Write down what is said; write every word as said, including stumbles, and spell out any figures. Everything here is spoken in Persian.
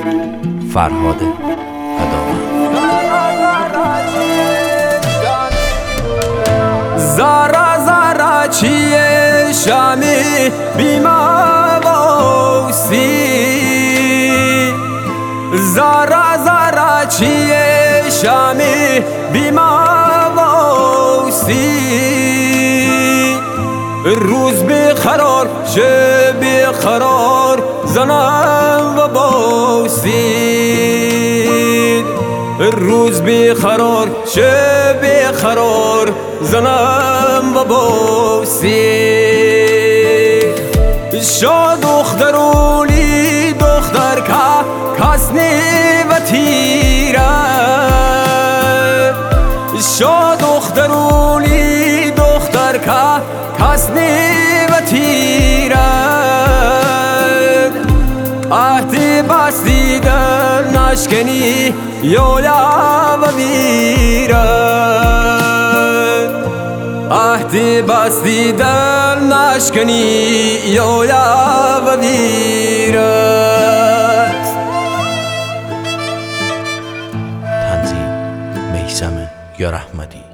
فرهاد هداوند. زارا زارا چیه شامی بیماوسی، زارا زارا چیه شامی بیماوسی، روز بیقرار شب بیقرار زنم و بوسی، روز بیقرار شب بیقرار زنم و بوسی. شا دخترولی دختر که کسنی و تیره، شا دخترولی دختر که کسنی و تیره، عهدی بستی در نشکنی یویا و ویران، عهدی بستی در نشکنی یویا و ویران. تنظیم میثم یارحمدی.